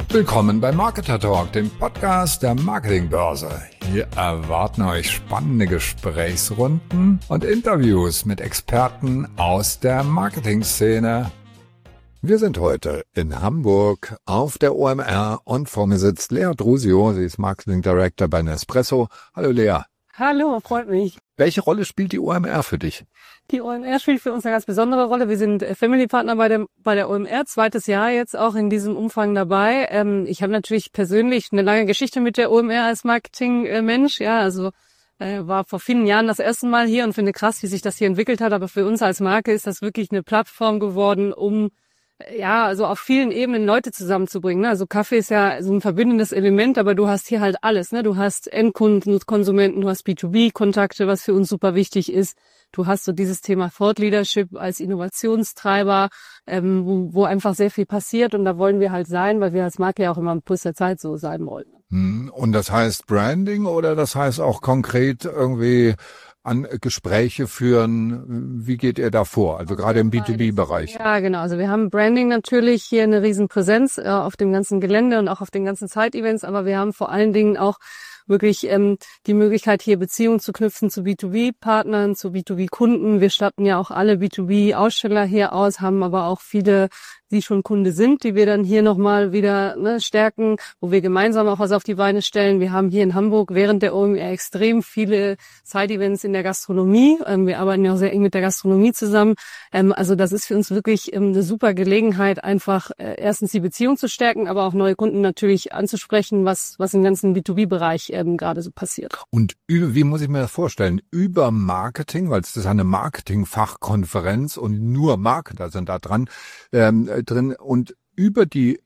Willkommen bei Marketer Talk, dem Podcast der Marketingbörse. Hier erwarten euch spannende Gesprächsrunden und Interviews mit Experten aus der Marketingszene. Wir sind heute in Hamburg auf der OMR und vor mir sitzt Lea Drusio, sie ist Marketing Director bei Nespresso. Hallo Lea. Hallo, freut mich. Welche Rolle spielt die OMR für dich? Die OMR spielt für uns eine ganz besondere Rolle. Wir sind Family Partner bei der OMR, zweites Jahr jetzt auch in diesem Umfang dabei. Ich habe natürlich persönlich eine lange Geschichte mit der OMR als Marketingmensch. War vor vielen Jahren das erste Mal hier und finde krass, wie sich das hier entwickelt hat. Aber für uns als Marke ist das wirklich eine Plattform geworden, um auf vielen Ebenen Leute zusammenzubringen. Ne? Also Kaffee ist ja so ein verbindendes Element, aber du hast hier halt alles. Ne? Du hast Endkunden, Konsumenten, du hast B2B-Kontakte, was für uns super wichtig ist. Du hast so dieses Thema Thought Leadership als Innovationstreiber, wo einfach sehr viel passiert und da wollen wir halt sein, weil wir als Marke ja auch immer am Puls der Zeit so sein wollen. Und das heißt Branding oder das heißt auch konkret irgendwie an Gespräche führen? Wie geht ihr da vor? Also gerade im B2B-Bereich. Ja, genau. Also wir haben Branding natürlich hier eine riesen Präsenz auf dem ganzen Gelände und auch auf den ganzen Side-Events, aber wir haben vor allen Dingen auch wirklich die Möglichkeit, hier Beziehungen zu knüpfen zu B2B-Partnern, zu B2B-Kunden. Wir statten ja auch alle B2B-Aussteller hier aus, haben aber auch viele, die schon Kunde sind, die wir dann hier nochmal wieder stärken, wo wir gemeinsam auch was auf die Beine stellen. Wir haben hier in Hamburg während der OMR extrem viele Side-Events in der Gastronomie. Wir arbeiten ja auch sehr eng mit der Gastronomie zusammen. Also das ist für uns wirklich eine super Gelegenheit, einfach erstens die Beziehung zu stärken, aber auch neue Kunden natürlich anzusprechen, was im ganzen B2B-Bereich gerade so passiert. Und wie muss ich mir das vorstellen? Über Marketing, weil es ist eine Marketing-Fachkonferenz und nur Marketer sind da dran, drin und über die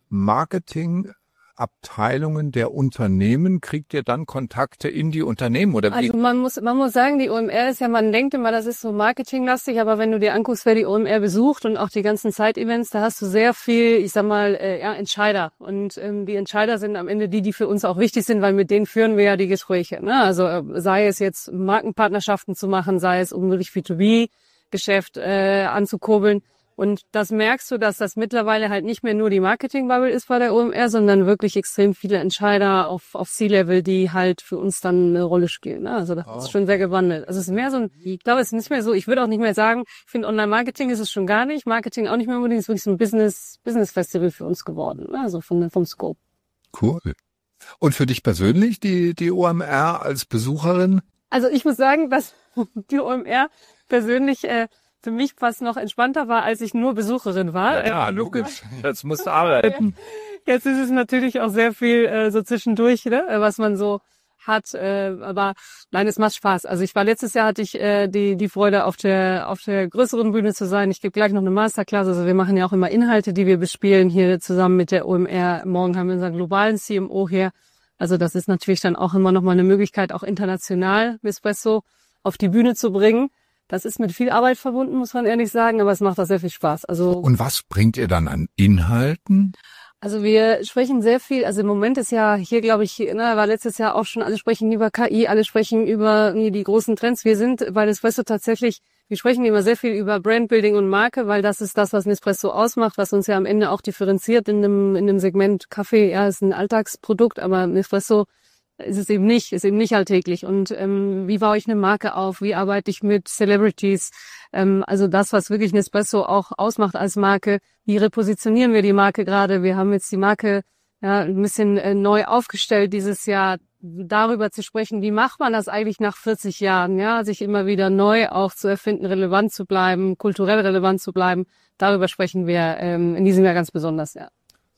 Marketingabteilungen der Unternehmen kriegt ihr dann Kontakte in die Unternehmen oder wie? Also man muss sagen, die OMR ist ja, man denkt immer, das ist so marketinglastig, aber wenn du dir anguckst, wer die OMR besucht und auch die ganzen Side-Events, da hast du sehr viel, Entscheider und die Entscheider sind am Ende die für uns auch wichtig sind, weil mit denen führen wir ja die Gespräche, ne? Also sei es jetzt Markenpartnerschaften zu machen, sei es um wirklich B2B-Geschäft anzukurbeln. Und das merkst du, dass das mittlerweile halt nicht mehr nur die Marketing-Bubble ist bei der OMR, sondern wirklich extrem viele Entscheider auf C-Level, die halt für uns dann eine Rolle spielen. Also das ist schon sehr gewandelt. Also es ist mehr so ich glaube, es ist nicht mehr so, ich würde auch nicht mehr sagen, ich finde Online-Marketing ist es schon gar nicht, Marketing auch nicht mehr unbedingt, es ist wirklich so ein Business-Festival für uns geworden, also vom Scope. Cool. Und für dich persönlich, die OMR als Besucherin? Also ich muss sagen, dass die OMR persönlich für mich fast noch entspannter war, als ich nur Besucherin war. Ja, logisch. Jetzt musst du arbeiten. Jetzt ist es natürlich auch sehr viel so zwischendurch, ne, was man so hat. Aber nein, es macht Spaß. Also letztes Jahr hatte ich die Freude, auf der größeren Bühne zu sein. Ich gebe gleich noch eine Masterclass. Also wir machen ja auch immer Inhalte, die wir bespielen hier zusammen mit der OMR. Morgen haben wir unseren globalen CMO hier. Also das ist natürlich dann auch immer noch mal eine Möglichkeit, auch international Nespresso auf die Bühne zu bringen. Das ist mit viel Arbeit verbunden, muss man ehrlich sagen, aber es macht auch sehr viel Spaß. Und was bringt ihr dann an Inhalten? Also wir sprechen sehr viel, also im Moment ist ja hier, glaube ich, war letztes Jahr auch schon, alle sprechen über KI, alle sprechen über die großen Trends. Wir sind bei Nespresso tatsächlich, wir sprechen immer sehr viel über Brandbuilding und Marke, weil das ist das, was Nespresso ausmacht, was uns ja am Ende auch differenziert in dem Segment Kaffee. Ja, ist ein Alltagsprodukt, aber Nespresso ist eben nicht alltäglich. Und wie baue ich eine Marke auf? Wie arbeite ich mit Celebrities? Also das, was wirklich Nespresso auch ausmacht als Marke. Wie repositionieren wir die Marke gerade? Wir haben jetzt die Marke ein bisschen neu aufgestellt dieses Jahr. Darüber zu sprechen, wie macht man das eigentlich nach 40 Jahren? Ja, sich immer wieder neu auch zu erfinden, relevant zu bleiben, kulturell relevant zu bleiben. Darüber sprechen wir in diesem Jahr ganz besonders, ja.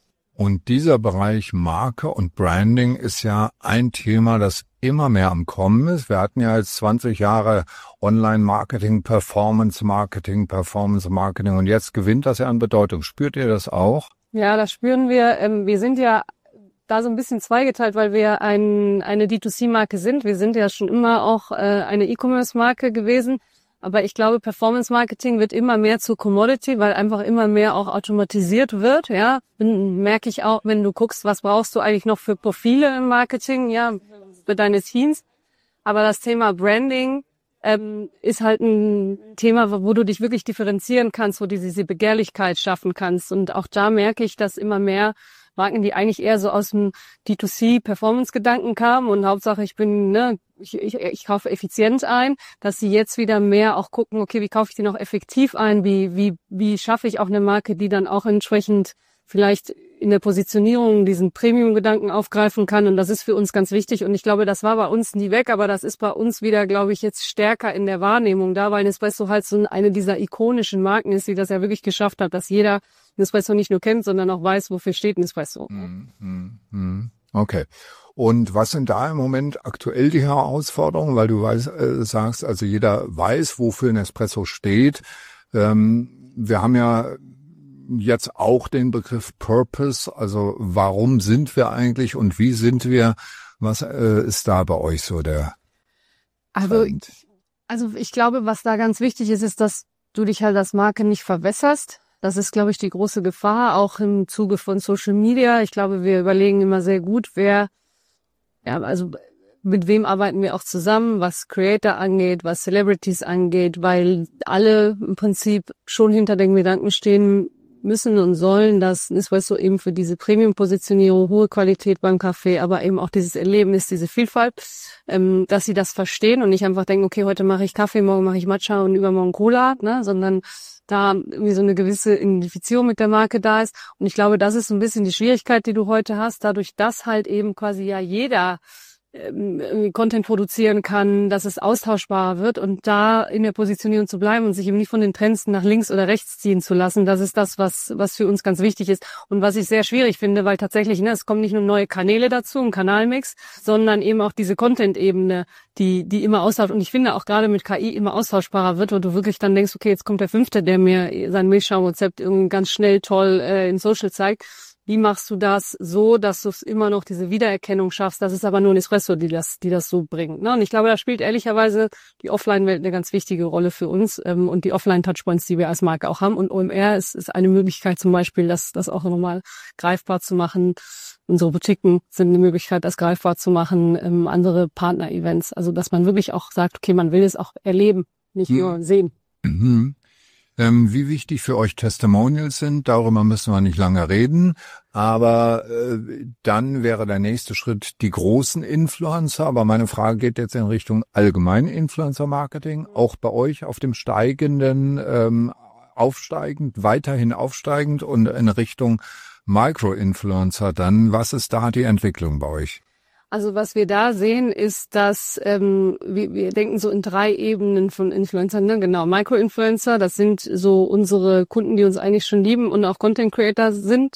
Und dieser Bereich Marke und Branding ist ja ein Thema, das immer mehr am Kommen ist. Wir hatten ja jetzt 20 Jahre Online-Marketing, Performance-Marketing und jetzt gewinnt das ja an Bedeutung. Spürt ihr das auch? Ja, das spüren wir. Wir sind ja da so ein bisschen zweigeteilt, weil wir eine D2C-Marke sind. Wir sind ja schon immer auch eine E-Commerce-Marke gewesen. Aber ich glaube, Performance-Marketing wird immer mehr zur Commodity, weil einfach immer mehr auch automatisiert wird. Ja, merke ich auch, wenn du guckst, was brauchst du eigentlich noch für Profile im Marketing, ja, für deine Teams. Aber das Thema Branding ist halt ein Thema, wo du dich wirklich differenzieren kannst, wo du diese Begehrlichkeit schaffen kannst. Und auch da merke ich, dass immer mehr Marken, die eigentlich eher so aus dem D2C-Performance-Gedanken kamen und Hauptsache ich kaufe effizient ein, dass sie jetzt wieder mehr auch gucken, okay, wie kaufe ich die noch effektiv ein, wie schaffe ich auch eine Marke, die dann auch entsprechend vielleicht in der Positionierung diesen Premium-Gedanken aufgreifen kann. Und das ist für uns ganz wichtig. Und ich glaube, das war bei uns nie weg, aber das ist bei uns wieder, glaube ich, jetzt stärker in der Wahrnehmung da, weil Nespresso halt so eine dieser ikonischen Marken ist, die das ja wirklich geschafft hat, dass jeder Nespresso nicht nur kennt, sondern auch weiß, wofür steht Nespresso. Okay. Und was sind da im Moment aktuell die Herausforderungen? Weil du sagst, also jeder weiß, wofür Nespresso steht. Wir haben ja jetzt auch den Begriff Purpose, also warum sind wir eigentlich und wie sind wir? Was ist da bei euch so der Trend? Also ich glaube, was da ganz wichtig ist, dass du dich halt als Marke nicht verwässerst. Das ist, glaube ich, die große Gefahr, auch im Zuge von Social Media. Ich glaube, wir überlegen immer sehr gut, mit wem arbeiten wir auch zusammen, was Creator angeht, was Celebrities angeht, weil alle im Prinzip schon hinter den Gedanken stehen müssen und sollen, dass Nespresso eben für diese Premium-Positionierung, hohe Qualität beim Kaffee, aber eben auch dieses Erlebnis, diese Vielfalt, dass sie das verstehen und nicht einfach denken, okay, heute mache ich Kaffee, morgen mache ich Matcha und übermorgen Cola, sondern da irgendwie so eine gewisse Identifizierung mit der Marke da ist. Und ich glaube, das ist so ein bisschen die Schwierigkeit, die du heute hast, dadurch, dass halt eben quasi ja jeder Content produzieren kann, dass es austauschbarer wird und da in der Positionierung zu bleiben und sich eben nicht von den Trends nach links oder rechts ziehen zu lassen. Das ist das, was für uns ganz wichtig ist und was ich sehr schwierig finde, weil tatsächlich, es kommen nicht nur neue Kanäle dazu, ein Kanalmix, sondern eben auch diese Content-Ebene, die immer austauscht. Und ich finde auch gerade mit KI immer austauschbarer wird, wo du wirklich dann denkst, okay, jetzt kommt der Fünfte, der mir sein Milchschaumrezept irgendwie ganz schnell toll in Social zeigt. Wie machst du das so, dass du es immer noch diese Wiedererkennung schaffst? Das ist aber nur Nespresso, die das so bringt. Und ich glaube, da spielt ehrlicherweise die Offline-Welt eine ganz wichtige Rolle für uns und die Offline-Touchpoints, die wir als Marke auch haben. Und OMR ist eine Möglichkeit zum Beispiel, das auch nochmal greifbar zu machen. Unsere Boutiquen sind eine Möglichkeit, das greifbar zu machen. Andere Partner-Events. Also, dass man wirklich auch sagt, okay, man will es auch erleben, nicht nur sehen. Wie wichtig für euch Testimonials sind, darüber müssen wir nicht lange reden, aber dann wäre der nächste Schritt die großen Influencer, aber meine Frage geht jetzt in Richtung allgemein Influencer-Marketing, auch bei euch auf dem weiterhin aufsteigend und in Richtung Micro-Influencer dann. Was ist da die Entwicklung bei euch? Also was wir da sehen, ist, dass wir denken so in 3 Ebenen von Influencern. Genau, Micro-Influencer, das sind so unsere Kunden, die uns eigentlich schon lieben und auch Content-Creator sind,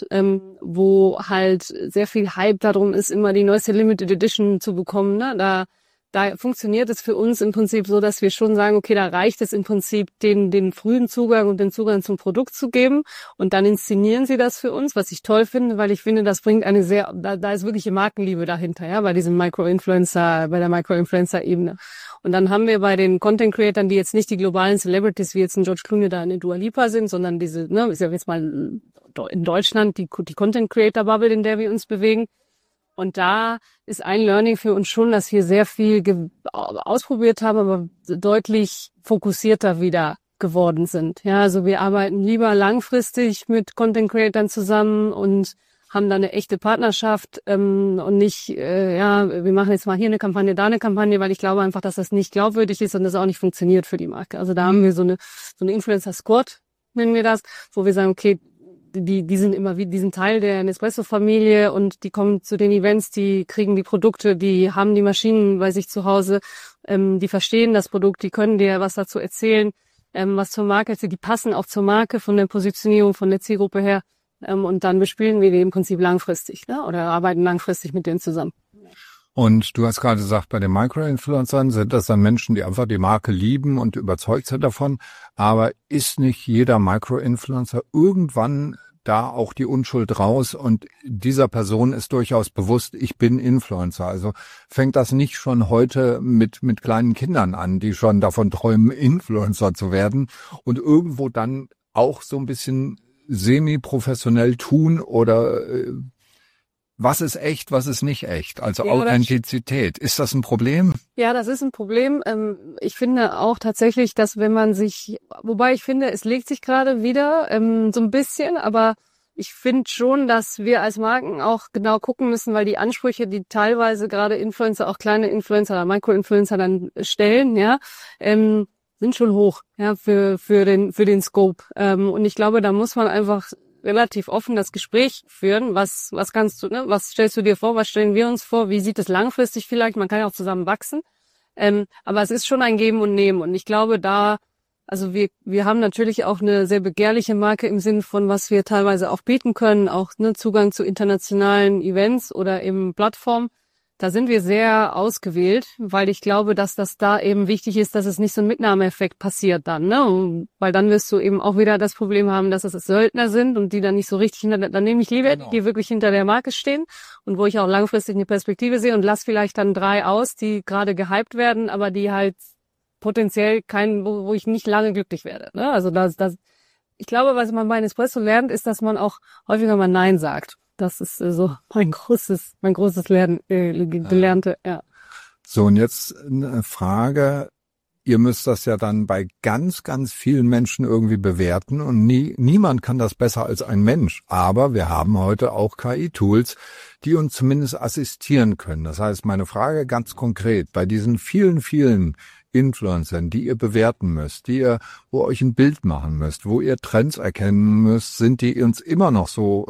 wo halt sehr viel Hype darum ist, immer die neueste Limited Edition zu bekommen. Da funktioniert es für uns im Prinzip so, dass wir schon sagen, okay, da reicht es im Prinzip, den frühen Zugang und den Zugang zum Produkt zu geben und dann inszenieren sie das für uns, was ich toll finde, weil ich finde, das bringt da ist wirkliche Markenliebe dahinter, ja, bei der Micro-Influencer-Ebene. Und dann haben wir bei den Content-Creatern, die jetzt nicht die globalen Celebrities wie jetzt ein George Clooney da eine Dua Lipa sind, sondern diese, ist ja jetzt mal in Deutschland die Content-Creator-Bubble, in der wir uns bewegen. Und da ist ein Learning für uns schon, dass wir sehr viel ausprobiert haben, aber deutlich fokussierter wieder geworden sind. Ja, also wir arbeiten lieber langfristig mit Content Creators zusammen und haben da eine echte Partnerschaft und nicht, wir machen jetzt mal hier eine Kampagne, da eine Kampagne, weil ich glaube einfach, dass das nicht glaubwürdig ist und das auch nicht funktioniert für die Marke. Also da haben wir so eine Influencer-Squad, nennen wir das, wo wir sagen, okay, die sind Teil der Nespresso-Familie und die kommen zu den Events, die kriegen die Produkte, die haben die Maschinen bei sich zu Hause, die verstehen das Produkt, die können dir was dazu erzählen, was zur Marke ist, die passen auch zur Marke von der Positionierung, von der Zielgruppe her und dann bespielen wir die im Prinzip langfristig oder arbeiten langfristig mit denen zusammen. Und du hast gerade gesagt, bei den Micro-Influencern sind das dann Menschen, die einfach die Marke lieben und überzeugt sind davon. Aber ist nicht jeder Micro-Influencer irgendwann da auch die Unschuld raus und dieser Person ist durchaus bewusst, ich bin Influencer. Also fängt das nicht schon heute mit kleinen Kindern an, die schon davon träumen, Influencer zu werden und irgendwo dann auch so ein bisschen semi-professionell tun oder was ist echt, was ist nicht echt? Also ja, Authentizität. Ist das ein Problem? Ja, das ist ein Problem. Ich finde auch tatsächlich, dass wenn man wobei ich finde, es legt sich gerade wieder so ein bisschen, aber ich finde schon, dass wir als Marken auch genau gucken müssen, weil die Ansprüche, die teilweise gerade Influencer, auch kleine Influencer oder Micro-Influencer dann stellen, ja, sind schon hoch, ja, für den Scope. Und ich glaube, da muss man einfach relativ offen das Gespräch führen. Was kannst du, ne? Was stellst du dir vor? Was stellen wir uns vor? Wie sieht es langfristig vielleicht? Man kann ja auch zusammen wachsen. Aber es ist schon ein Geben und Nehmen. Und ich glaube, also wir haben natürlich auch eine sehr begehrliche Marke im Sinne von, was wir teilweise auch bieten können, auch ne, Zugang zu internationalen Events oder eben Plattformen. Da sind wir sehr ausgewählt, weil ich glaube, dass das da eben wichtig ist, dass es nicht so ein Mitnahmeeffekt passiert dann, ne? Und weil dann wirst du eben auch wieder das Problem haben, dass es Söldner sind und die dann nicht so richtig dann nehme ich lieber, die wirklich hinter der Marke stehen und wo ich auch langfristig eine Perspektive sehe und lass vielleicht dann 3 aus, die gerade gehypt werden, aber die halt potenziell wo ich nicht lange glücklich werde, ne? Also ich glaube, was man bei Nespresso lernt, ist, dass man auch häufiger mal Nein sagt. Das ist so mein großes Lernen, Gelernte, ja. So, und jetzt eine Frage. Ihr müsst das ja dann bei ganz, ganz vielen Menschen irgendwie bewerten und niemand kann das besser als ein Mensch. Aber wir haben heute auch KI-Tools, die uns zumindest assistieren können. Das heißt, meine Frage ganz konkret, bei diesen vielen, vielen Influencern, die ihr bewerten müsst, wo ihr euch ein Bild machen müsst, wo ihr Trends erkennen müsst, sind die uns immer noch so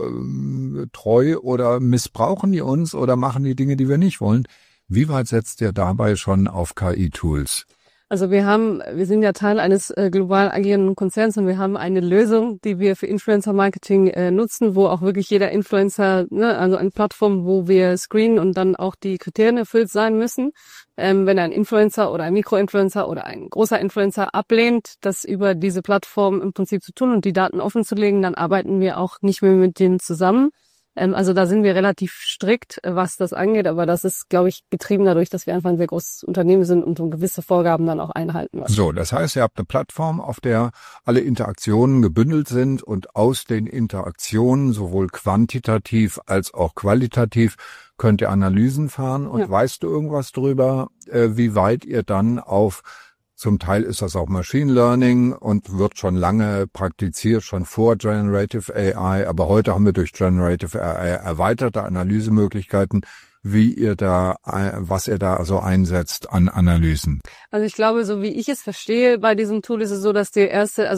treu oder missbrauchen die uns oder machen die Dinge, die wir nicht wollen? Wie weit setzt ihr dabei schon auf KI-Tools? Also wir sind ja Teil eines global agierenden Konzerns und wir haben eine Lösung, die wir für Influencer-Marketing nutzen, wo auch wirklich jeder Influencer, ne, also eine Plattform, wo wir screenen und dann auch die Kriterien erfüllt sein müssen. Wenn ein Influencer oder ein Mikroinfluencer oder ein großer Influencer ablehnt, das über diese Plattform im Prinzip zu tun und die Daten offen zu legen, dann arbeiten wir auch nicht mehr mit denen zusammen. Also da sind wir relativ strikt, was das angeht, aber das ist, glaube ich, getrieben dadurch, dass wir einfach ein sehr großes Unternehmen sind und so gewisse Vorgaben dann auch einhalten müssen. So, das heißt, ihr habt eine Plattform, auf der alle Interaktionen gebündelt sind und aus den Interaktionen sowohl quantitativ als auch qualitativ könnt ihr Analysen fahren und weißt du irgendwas drüber, wie weit ihr dann zum Teil ist das auch Machine Learning und wird schon lange praktiziert, schon vor Generative AI. Aber heute haben wir durch Generative AI erweiterte Analysemöglichkeiten, was ihr da so einsetzt an Analysen. Also ich glaube, so wie ich es verstehe, bei diesem Tool ist es so, dass der erste,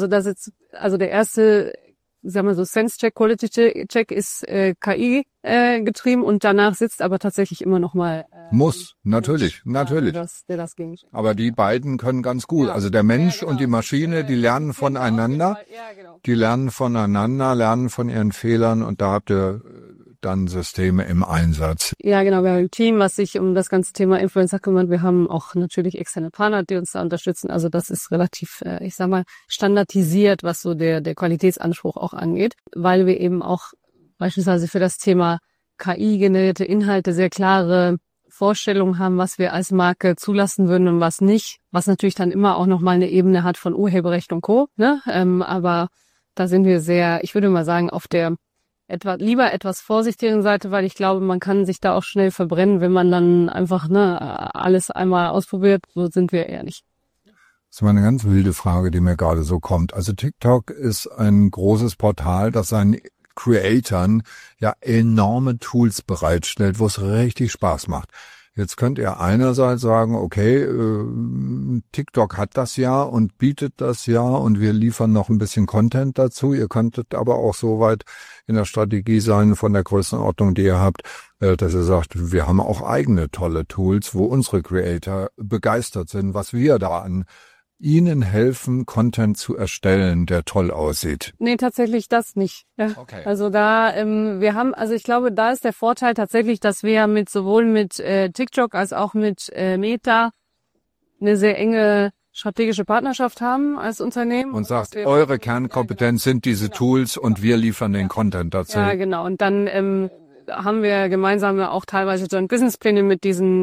sagen wir so, Sense-Check, Quality-Check ist KI getrieben und danach sitzt aber tatsächlich immer noch mal muss, natürlich. Der das ging. Aber die beiden können ganz gut. Ja. Also der Mensch und die Maschine, die lernen voneinander. Ja, genau. Die lernen voneinander, lernen von ihren Fehlern und da habt ihr dann Systeme im Einsatz. Ja, genau. Wir haben ein Team, was sich um das ganze Thema Influencer kümmert. Wir haben auch natürlich externe Partner, die uns da unterstützen. Also das ist relativ, standardisiert, was so der Qualitätsanspruch auch angeht, weil wir eben auch beispielsweise für das Thema KI-generierte Inhalte sehr klare Vorstellungen haben, was wir als Marke zulassen würden und was nicht, was natürlich dann immer auch nochmal eine Ebene hat von Urheberrecht und Co. Ne? Aber da sind wir sehr, ich würde mal sagen, auf der lieber etwas vorsichtigeren Seite, weil ich glaube, man kann sich da auch schnell verbrennen, wenn man dann einfach alles einmal ausprobiert. So sind wir eher nicht. Das ist mal eine ganz wilde Frage, die mir gerade so kommt. Also TikTok ist ein großes Portal, das seinen Creatoren ja enorme Tools bereitstellt, wo es richtig Spaß macht. Jetzt könnt ihr einerseits sagen, okay, TikTok hat das ja und bietet das ja und wir liefern noch ein bisschen Content dazu. Ihr könntet aber auch so weit in der Strategie sein von der Größenordnung, die ihr habt, dass ihr sagt, wir haben auch eigene tolle Tools, wo unsere Creator begeistert sind, was wir da an Ihnen helfen, Content zu erstellen, der toll aussieht? Nee, tatsächlich das nicht. Ja. Okay. Also ich glaube, da ist der Vorteil tatsächlich, dass wir sowohl mit TikTok als auch mit Meta eine sehr enge strategische Partnerschaft haben als Unternehmen. Und sagt, eure Kernkompetenz sind diese Tools und wir liefern den Content dazu. Ja, genau. Und dann haben wir gemeinsam auch teilweise Joint Businesspläne mit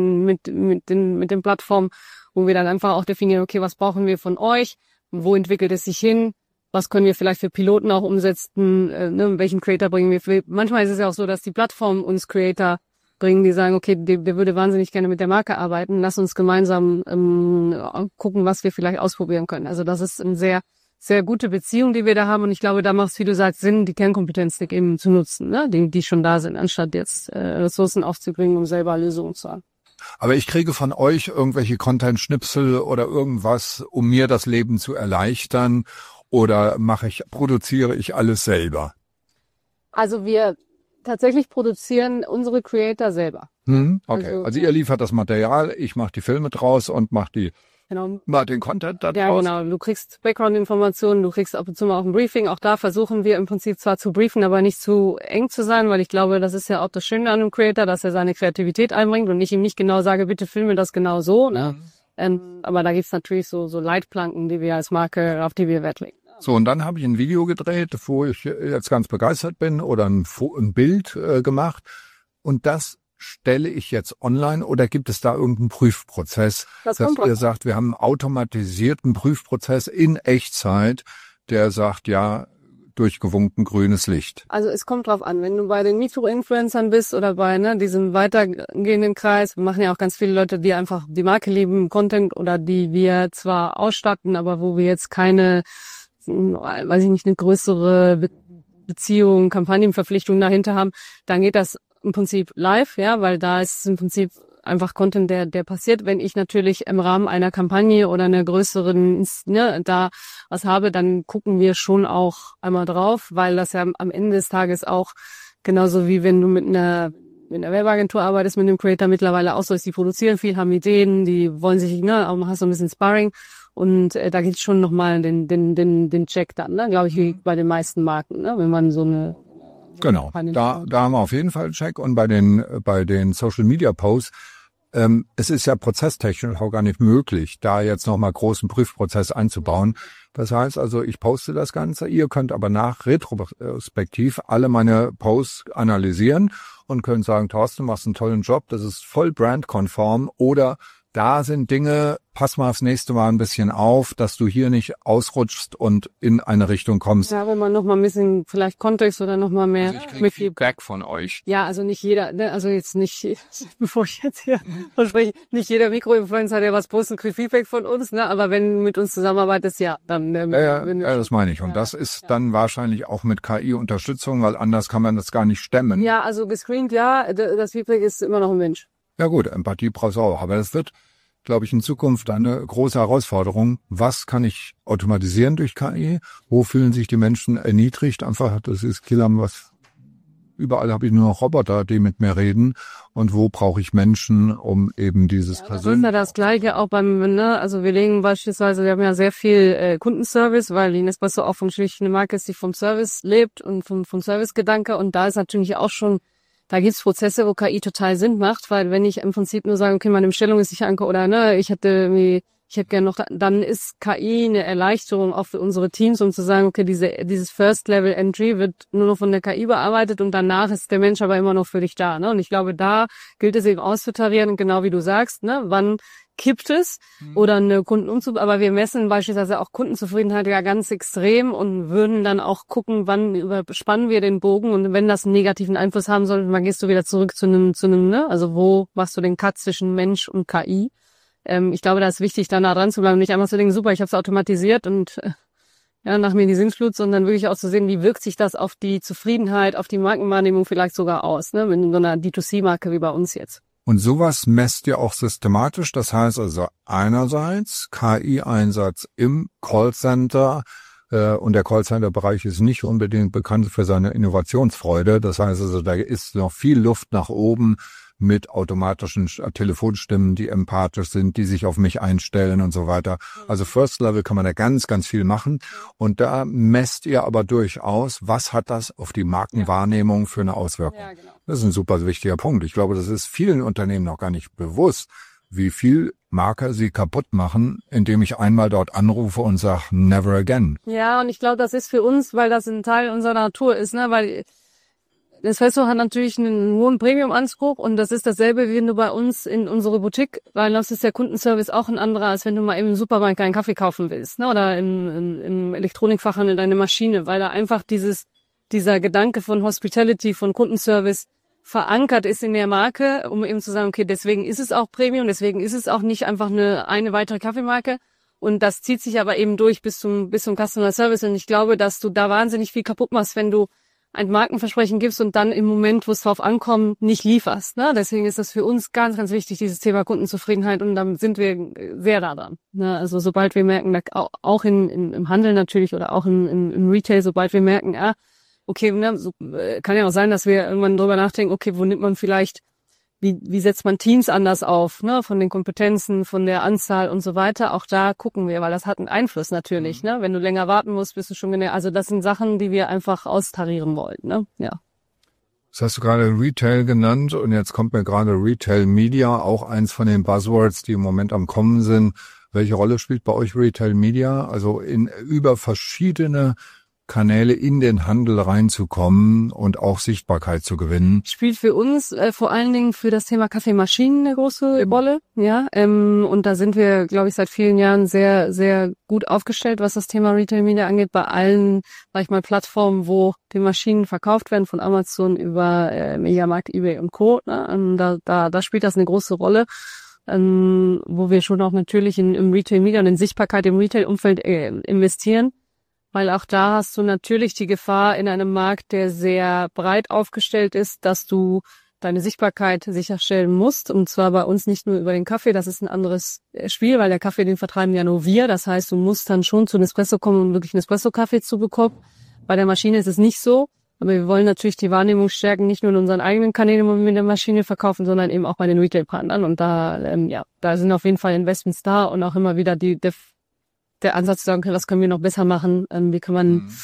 den Plattformen, wo wir dann einfach auch definieren, okay, was brauchen wir von euch, wo entwickelt es sich hin, was können wir vielleicht für Piloten auch umsetzen, welchen Creator bringen wir. Manchmal ist es ja auch so, dass die Plattformen uns Creator bringen, die sagen, okay, der würde wahnsinnig gerne mit der Marke arbeiten, lass uns gemeinsam gucken, was wir vielleicht ausprobieren können. Also das ist ein sehr sehr gute Beziehung, die wir da haben. Und ich glaube, da macht es, wie du sagst, Sinn, die Kernkompetenz eben zu nutzen, ne? Die schon da sind, anstatt jetzt Ressourcen aufzubringen, um selber Lösungen zu haben. Aber ich kriege von euch irgendwelche Content-Schnipsel oder irgendwas, um mir das Leben zu erleichtern, oder produziere ich alles selber? Also wir tatsächlich produzieren unsere Creator selber. Okay, also ihr liefert das Material, ich mache die Filme draus und mache den Content da draus. Ja, genau. Du kriegst Background-Informationen, du kriegst ab und zu mal auch ein Briefing. Auch da versuchen wir im Prinzip zwar zu briefen, aber nicht zu eng zu sein, weil ich glaube, das ist ja auch das Schöne an einem Creator, dass er seine Kreativität einbringt und ich ihm nicht genau sage, bitte filme das genau so. Ne? Aber da gibt's natürlich so Leitplanken, die wir als Marke, auf die wir Wert legen. So, und dann habe ich ein Video gedreht, wo ich jetzt ganz begeistert bin, oder ein Bild gemacht, und das stelle ich jetzt online, oder gibt es da irgendeinen Prüfprozess, dass ihr sagt, wir haben einen automatisierten Prüfprozess in Echtzeit, der sagt, ja, durchgewunken grünes Licht? Also es kommt drauf an, wenn du bei den Mikroinfluencern bist oder bei diesem weitergehenden Kreis, wir machen ja auch ganz viele Leute, die einfach die Marke lieben, Content, oder die wir zwar ausstatten, aber wo wir jetzt keine, weiß ich nicht, eine größere Beziehung, Kampagnenverpflichtung dahinter haben, dann geht das im Prinzip live, ja, weil da ist im Prinzip einfach Content, der passiert. Wenn ich natürlich im Rahmen einer Kampagne oder einer größeren, da was habe, dann gucken wir schon auch einmal drauf, weil das ja am Ende des Tages auch genauso wie wenn du mit einer Werbeagentur arbeitest, mit einem Creator mittlerweile auch so ist, die produzieren viel, haben Ideen, die wollen sich, auch hast so ein bisschen Sparring, und da gibt's schon nochmal den Check dann, ne, glaube ich, wie bei den meisten Marken, ne, wenn man so eine. Genau, da haben wir auf jeden Fall einen Check. Und bei den Social Media Posts, es ist ja prozesstechnisch auch gar nicht möglich, da jetzt nochmal großen Prüfprozess einzubauen. Das heißt also, ich poste das Ganze, ihr könnt aber retrospektiv alle meine Posts analysieren und könnt sagen, Thorsten, du machst einen tollen Job, das ist voll brandkonform, oder da sind Dinge, pass mal aufs nächste Mal ein bisschen auf, dass du hier nicht ausrutschst und in eine Richtung kommst. Ja, wenn man noch mal ein bisschen vielleicht Kontext oder noch mal mehr. Also ich kriege Feedback von euch. Ja, also nicht jeder, ne, also jetzt nicht, bevor ich jetzt hier verspreche, nicht jeder Mikroinfluencer, der was postet, kriegt Feedback von uns, ne, aber wenn du mit uns zusammenarbeitest, ja, dann. Ja, das meine ich. Und das ist dann wahrscheinlich auch mit KI-Unterstützung, weil anders kann man das gar nicht stemmen. Ja, also gescreent, ja, das Feedback ist immer noch ein Mensch. Ja gut, Empathie brauchst du auch. Aber das wird, glaube ich, in Zukunft eine große Herausforderung. Was kann ich automatisieren durch KI? Wo fühlen sich die Menschen erniedrigt? Einfach, das ist Killer, überall habe ich nur noch Roboter, die mit mir reden. Und wo brauche ich Menschen, um eben dieses Das ist ja das Gleiche auch also wir legen beispielsweise, wir haben ja sehr viel Kundenservice, weil die Nespresso auch vom schlichten Marke ist, die vom Service lebt und vom Servicegedanke. Und da ist natürlich auch schon, da gibt's Prozesse, wo KI total Sinn macht, weil wenn ich im Prinzip nur sage, okay, meine Bestellung ist nicht angekommen, oder ich hätte gerne noch, dann ist KI eine Erleichterung auch für unsere Teams, um zu sagen, okay, dieses First Level Entry wird nur noch von der KI bearbeitet und danach ist der Mensch aber immer noch für dich da, ne? Und ich glaube, da gilt es eben auszutarieren, genau wie du sagst, ne? Wann kippt es oder eine Kundenumzug, aber wir messen beispielsweise auch Kundenzufriedenheit ja ganz extrem und würden dann auch gucken, wann überspannen wir den Bogen, und wenn das einen negativen Einfluss haben soll, dann gehst du wieder zurück zu einem, ne? Also wo machst du den Cut zwischen Mensch und KI? Ich glaube, da ist wichtig, da nah dran zu bleiben, nicht einmal zu denken, super, ich habe es automatisiert und nach mir die Sinnflut, sondern wirklich auch zu sehen, wie wirkt sich das auf die Zufriedenheit, auf die Markenwahrnehmung vielleicht sogar aus, ne? Mit so einer D2C-Marke wie bei uns jetzt. Und sowas messt ihr auch systematisch. Das heißt also einerseits KI-Einsatz im Callcenter, und der Callcenter-Bereich ist nicht unbedingt bekannt für seine Innovationsfreude. Das heißt also, da ist noch viel Luft nach oben mit automatischen Telefonstimmen, die empathisch sind, die sich auf mich einstellen und so weiter. Also First Level kann man da ganz, ganz viel machen. Und da messt ihr aber durchaus, was hat das auf die Markenwahrnehmung für eine Auswirkung. Ja, genau. Das ist ein super wichtiger Punkt. Ich glaube, das ist vielen Unternehmen noch gar nicht bewusst, wie viel Marke sie kaputt machen, indem ich einmal dort anrufe und sage, never again. Ja, und ich glaube, das ist für uns, weil das ein Teil unserer Natur ist, ne, weil Nespresso hat natürlich einen hohen Premium-Anspruch, und das ist dasselbe, wie wenn du bei uns in unsere Boutique reinläufst, ist der Kundenservice auch ein anderer, als wenn du mal im Supermarkt einen Kaffee kaufen willst, ne, oder im Elektronikfachhandel deine Maschine, weil da einfach dieser Gedanke von Hospitality, von Kundenservice verankert ist in der Marke, um eben zu sagen, okay, deswegen ist es auch Premium, deswegen ist es auch nicht einfach eine weitere Kaffeemarke. Und das zieht sich aber eben durch bis zum Customer Service. Und ich glaube, dass du da wahnsinnig viel kaputt machst, wenn du ein Markenversprechen gibst und dann im Moment, wo es drauf ankommt, nicht lieferst. Ne? Deswegen ist das für uns ganz, ganz wichtig, dieses Thema Kundenzufriedenheit. Und dann sind wir sehr da dran. Ne? Also sobald wir merken, auch im Handel natürlich oder auch im Retail, sobald wir merken, okay, ne, so, kann ja auch sein, dass wir irgendwann drüber nachdenken, okay, wo nimmt man vielleicht, wie setzt man Teams anders auf, ne, von den Kompetenzen, von der Anzahl und so weiter. Auch da gucken wir, weil das hat einen Einfluss natürlich, ne. Wenn du länger warten musst, bist du schon also das sind Sachen, die wir einfach austarieren wollen, ne, ja. Das hast du gerade Retail genannt und jetzt kommt mir gerade Retail Media, auch eins von den Buzzwords, die im Moment am Kommen sind. Welche Rolle spielt bei euch Retail Media? Also über verschiedene Kanäle in den Handel reinzukommen und auch Sichtbarkeit zu gewinnen. Spielt für uns vor allen Dingen für das Thema Kaffeemaschinen eine große Rolle, ja. Und da sind wir, glaube ich, seit vielen Jahren sehr, sehr gut aufgestellt, was das Thema Retail Media angeht, bei allen, sag ich mal, Plattformen, wo die Maschinen verkauft werden, von Amazon über Mediamarkt, eBay und Co. Ne? Da spielt das eine große Rolle. Wo wir schon auch natürlich im Retail Media und in Sichtbarkeit im Retail-Umfeld investieren. Weil auch da hast du natürlich die Gefahr in einem Markt, der sehr breit aufgestellt ist, dass du deine Sichtbarkeit sicherstellen musst. Und zwar bei uns nicht nur über den Kaffee, das ist ein anderes Spiel, weil der Kaffee, den vertreiben ja nur wir. Das heißt, du musst dann schon zu Nespresso kommen, um wirklich Nespresso-Kaffee zu bekommen. Bei der Maschine ist es nicht so. Aber wir wollen natürlich die Wahrnehmung stärken, nicht nur in unseren eigenen Kanälen, wo wir mit der Maschine verkaufen, sondern eben auch bei den Retail-Partnern. Und da sind auf jeden Fall Investments da und auch immer wieder der Ansatz zu sagen, was können wir noch besser machen, wie kann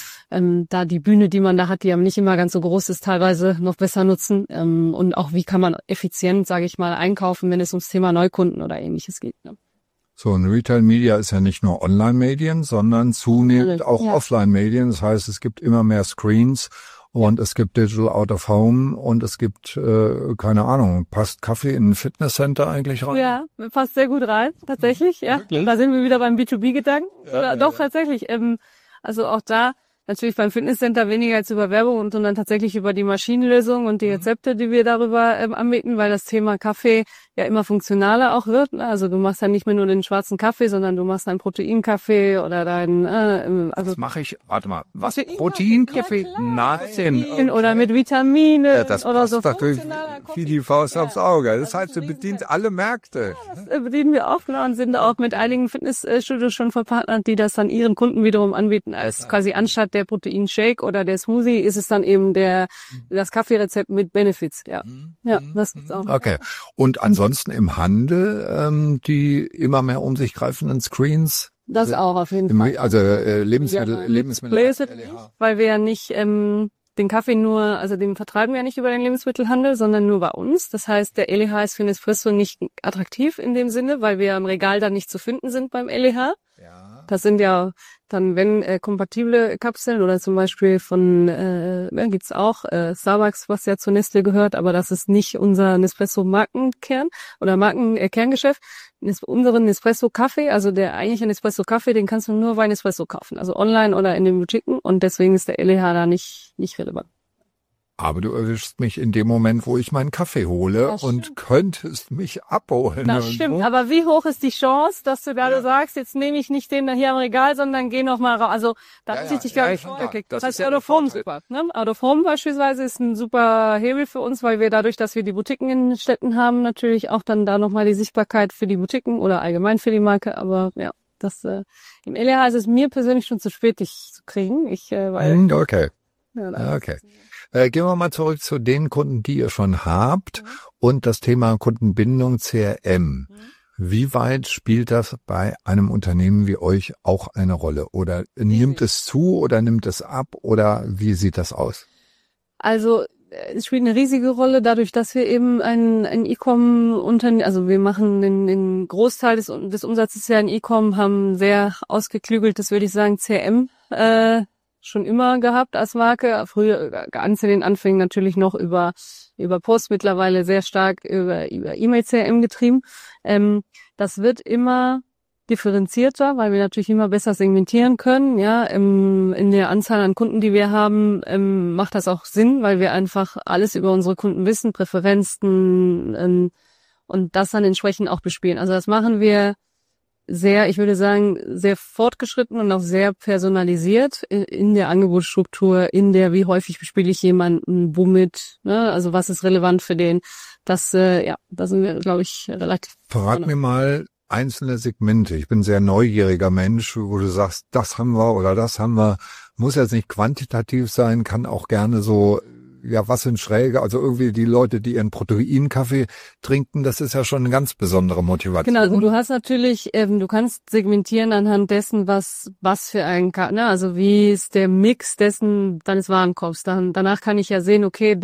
man da die Bühne, die man da hat, die ja nicht immer ganz so groß ist, teilweise noch besser nutzen und auch wie kann man effizient, sage ich mal, einkaufen, wenn es ums Thema Neukunden oder Ähnliches geht. Ne? So, ein Retail-Media ist ja nicht nur Online-Medien, sondern zunehmend auch Offline-Medien. Das heißt, es gibt immer mehr Screens und es gibt Digital Out of Home und es gibt, keine Ahnung, passt Kaffee in ein Fitnesscenter eigentlich rein? Ja, passt sehr gut rein, tatsächlich, ja. Wirklich? Da sind wir wieder beim B2B-Gedanken. Doch, tatsächlich. Also auch da natürlich beim Fitnesscenter weniger als über Werbung, sondern tatsächlich über die Maschinenlösung und die Rezepte, die wir darüber anbieten, weil das Thema Kaffee ja immer funktionaler auch wird. Also du machst ja nicht mehr nur den schwarzen Kaffee, sondern du machst einen Proteinkaffee oder deinen... das mache ich, warte mal, was? Proteinkaffee? Nein. Oder mit Vitamine ja, das oder so. Natürlich wie die Faust aufs Auge. Das heißt, du bedienst alle Märkte. Ja, das bedienen wir auch, genau, und sind auch mit einigen Fitnessstudios schon verpartnert, die das dann ihren Kunden wiederum anbieten, als quasi anstatt der Proteinshake oder der Smoothie ist es dann eben das Kaffeerezept mit Benefits, ja. Ja, das gibt's auch. Okay. Und ansonsten im Handel, die immer mehr um sich greifenden Screens? Das auch auf jeden Fall. Also Lebensmittel. Weil wir ja nicht den Kaffee den vertreiben wir ja nicht über den Lebensmittelhandel, sondern nur bei uns. Das heißt, der LEH ist für Nespresso nicht attraktiv in dem Sinne, weil wir am Regal dann nicht zu finden sind beim LEH. Ja. Das sind ja dann, wenn kompatible Kapseln oder zum Beispiel von gibt's auch Starbucks, was ja zu Nestle gehört, aber das ist nicht unser Nespresso-Markenkern oder Kerngeschäft. Unseren Nespresso-Kaffee, also der eigentliche Nespresso-Kaffee, den kannst du nur bei Nespresso kaufen, also online oder in den Boutiquen und deswegen ist der LEH da nicht relevant. Aber du erwischst mich in dem Moment, wo ich meinen Kaffee hole und könntest mich abholen. Das stimmt, aber wie hoch ist die Chance, dass du da sagst, jetzt nehme ich nicht den da hier am Regal, sondern geh noch mal raus. Also da muss ich dich gar nicht vorgeklickt. Das heißt, Out of Home super. Ne? Out of Home beispielsweise ist ein super Hebel für uns, weil wir dadurch, dass wir die Boutiquen in den Städten haben, natürlich auch dann da nochmal die Sichtbarkeit für die Boutiquen oder allgemein für die Marke. Aber ja, das im LEH ist es mir persönlich schon zu spät, dich zu kriegen. Okay. Ja, okay. Gehen wir mal zurück zu den Kunden, die ihr schon habt und das Thema Kundenbindung CRM. Wie weit spielt das bei einem Unternehmen wie euch auch eine Rolle? Oder nimmt es zu oder nimmt es ab oder wie sieht das aus? Also es spielt eine riesige Rolle, dadurch, dass wir eben ein E-Com-Unternehmen, also wir machen den Großteil des Umsatzes ja in E-Com, haben sehr ausgeklügeltes, würde ich sagen, CRM schon immer gehabt als Marke. Früher ganz in den Anfängen natürlich noch über Post, mittlerweile sehr stark über E-Mail-CRM getrieben. Das wird immer differenzierter, weil wir natürlich immer besser segmentieren können. Ja, in der Anzahl an Kunden, die wir haben, macht das auch Sinn, weil wir einfach alles über unsere Kunden wissen, Präferenzen und das dann entsprechend auch bespielen. Also das machen wir sehr, ich würde sagen, sehr fortgeschritten und auch sehr personalisiert in der Angebotsstruktur, in der, wie häufig bespiele ich jemanden, womit, ne? Also was ist relevant für den. Das, da sind wir, glaube ich, relativ. Verrat mir mal einzelne Segmente. Ich bin ein sehr neugieriger Mensch, wo du sagst, das haben wir oder das haben wir. Muss jetzt nicht quantitativ sein, kann auch gerne so, ja, was sind schräge, also irgendwie die Leute, die ihren Proteinkaffee trinken, das ist ja schon eine ganz besondere Motivation. Genau, also du hast natürlich, du kannst segmentieren anhand dessen, was für ein, ne, also wie ist der Mix deines Warenkorbs. Danach kann ich ja sehen, okay,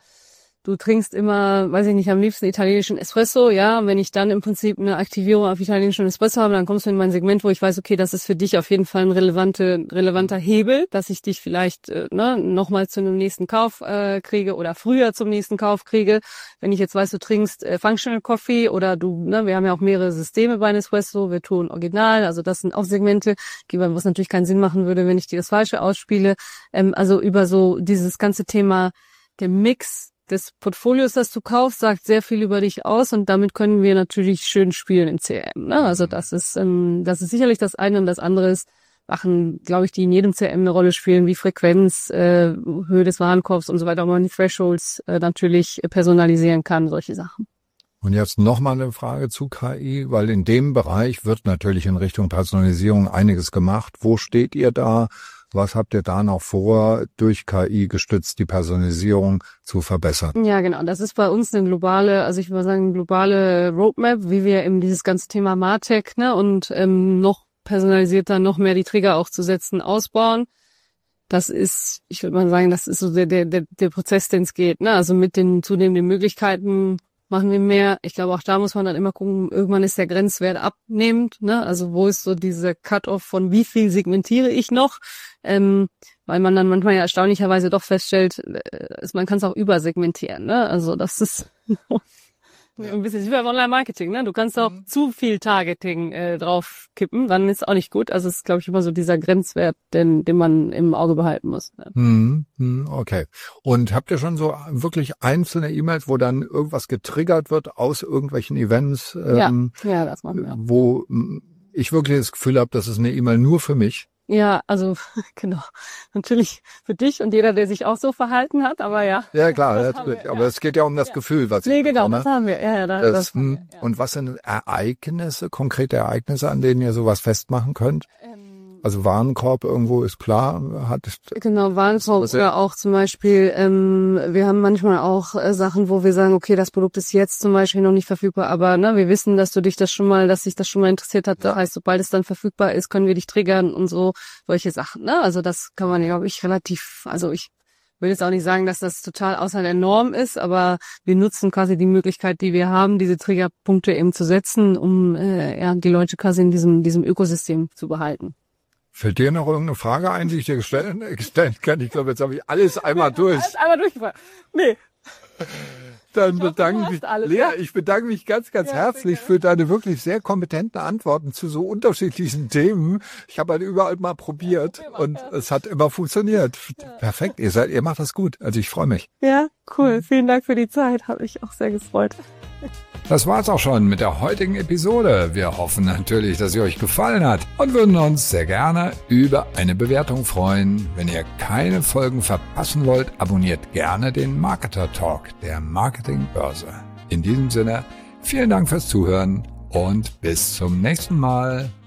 du trinkst immer, weiß ich nicht, am liebsten italienischen Espresso, ja, und wenn ich dann im Prinzip eine Aktivierung auf italienischen Espresso habe, dann kommst du in mein Segment, wo ich weiß, okay, das ist für dich auf jeden Fall ein relevanter Hebel, dass ich dich vielleicht nochmal zu einem nächsten Kauf kriege oder früher zum nächsten Kauf kriege. Wenn ich jetzt weiß, du trinkst Functional Coffee oder wir haben ja auch mehrere Systeme bei Nespresso, wir tun Original, also das sind auch Segmente, was natürlich keinen Sinn machen würde, wenn ich dir das Falsche ausspiele. Also über so dieses ganze Thema, der Mix des Portfolios, das du kaufst, sagt sehr viel über dich aus und damit können wir natürlich schön spielen in CRM. Ne? Also das ist sicherlich das eine und das andere ist Sachen, glaube ich, die in jedem CRM eine Rolle spielen, wie Frequenz, Höhe des Warenkorbs und so weiter, wo man die Thresholds natürlich personalisieren kann, solche Sachen. Und jetzt nochmal eine Frage zu KI, weil in dem Bereich wird natürlich in Richtung Personalisierung einiges gemacht. Wo steht ihr da? Was habt ihr da noch vor, durch KI gestützt die Personalisierung zu verbessern? Ja, genau. Das ist bei uns eine globale, also ich würde sagen, globale Roadmap, wie wir eben dieses ganze Thema MarTech, und noch personalisierter, noch mehr die Trigger auch zu setzen, ausbauen. Das ist, ich würde mal sagen, das ist so der Prozess, den es geht. Also mit den zunehmenden Möglichkeiten machen wir mehr. Ich glaube, auch da muss man dann immer gucken, irgendwann ist der Grenzwert abnehmend, Also wo ist so diese Cut-off von wie viel segmentiere ich noch? Weil man dann manchmal ja erstaunlicherweise doch feststellt, man kann es auch übersegmentieren, Also das ist ein bisschen wie beim Online-Marketing, Du kannst auch zu viel Targeting drauf kippen, dann ist auch nicht gut. Also es ist, glaube ich, immer so dieser Grenzwert, den man im Auge behalten muss. Okay. Und habt ihr schon so wirklich einzelne E-Mails, wo dann irgendwas getriggert wird aus irgendwelchen Events? Ja, das machen wir. Wo ich wirklich das Gefühl habe, das ist eine E-Mail nur für mich. Ja, also genau. Natürlich für dich und jeder, der sich auch so verhalten hat, aber ja. Ja, klar, natürlich. Aber es geht ja um das Gefühl, was ich genau, bekomme. das haben wir. Ja, das haben wir, ja. Und was sind Ereignisse, konkrete Ereignisse, an denen ihr sowas festmachen könnt? Also Warenkorb irgendwo ist klar. Genau, Warenkorb oder auch zum Beispiel, wir haben manchmal auch Sachen, wo wir sagen, okay, das Produkt ist jetzt zum Beispiel noch nicht verfügbar, aber wir wissen, dass sich das schon mal interessiert hat. Das heißt, sobald es dann verfügbar ist, können wir dich triggern und so, solche Sachen. Also das kann man, glaube ich, relativ, also ich will jetzt auch nicht sagen, dass das total außer der Norm ist, aber wir nutzen quasi die Möglichkeit, die wir haben, diese Triggerpunkte eben zu setzen, um die Leute quasi in diesem Ökosystem zu behalten. Fällt dir noch irgendeine Frage ein, die ich dir stellen kann? Ich glaube, jetzt habe ich alles einmal durch. Alles einmal durchgefragt. Nee. Dann bedanke ich mich, Lea, ich bedanke mich ganz herzlich für deine wirklich sehr kompetenten Antworten zu so unterschiedlichen Themen. Ich habe halt überall mal probiert und es hat immer funktioniert. Perfekt, ihr macht das gut. Also ich freue mich. Ja, cool. Vielen Dank für die Zeit. Habe ich auch sehr gefreut. Das war's auch schon mit der heutigen Episode. Wir hoffen natürlich, dass sie euch gefallen hat und würden uns sehr gerne über eine Bewertung freuen. Wenn ihr keine Folgen verpassen wollt, abonniert gerne den Marketer Talk der Marketingbörse. In diesem Sinne, vielen Dank fürs Zuhören und bis zum nächsten Mal.